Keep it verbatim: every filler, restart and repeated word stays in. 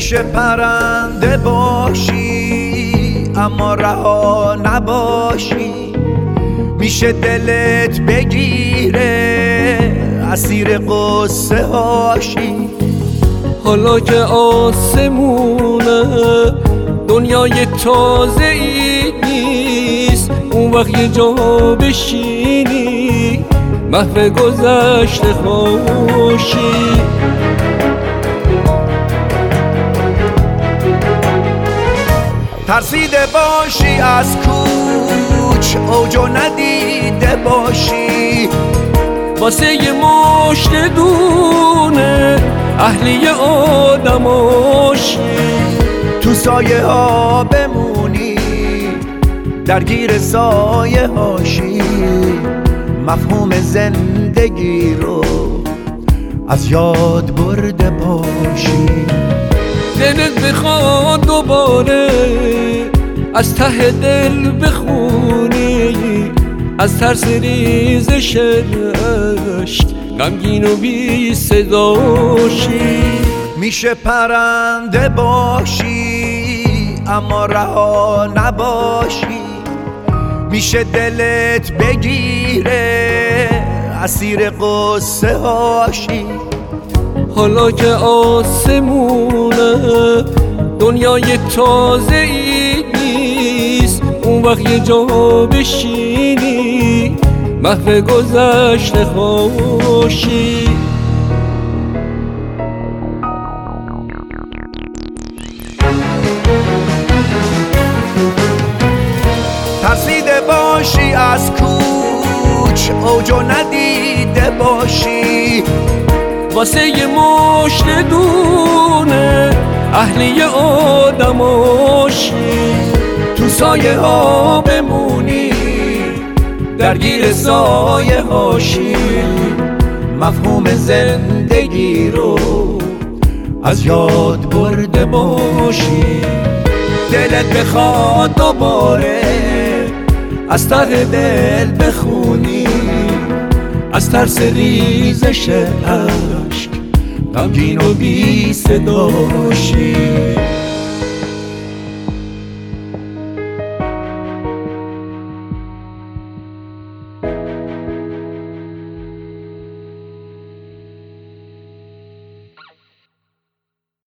میشه پرنده باشی اما رها نباشی، میشه دلت بگیره اسیر قصه هاشی. حالا که آسمونه دنیای تازه ای نیست، اون وقت یه جا بشینی محو گذشته خوشی. ترسیده باشی از کوچ اوجو ندیده باشی، واسه یه مشت دونه اهلی آدماشی. تو سایه ها بمونی درگیر سایه هاشی، مفهوم زندگی رو از یاد برده باشی. دلت بخواد دوباره از ته دل بخونی، از ترس ریزش اشک غمگین و بی صداشی. میشه پرنده باشی اما رها نباشی، میشه دلت بگیره اسیر قصه هاشی. حالا که آسمونه دنیای تازه ای نیست، اون وقت یه جا بشینی محو گذشته خوشی. ترسیده باشی از کوچ اوجو ندیده باشی، واسه یه مشت دونه اهلی آدماشی. تو سایه ها بمونی درگیر سایه هاشی، مفهوم زندگی رو از یاد برده باشی. دلت بخواد دوباره از ته دل بخونی، از ترس ریزش اشک غمگین و بی صداشی.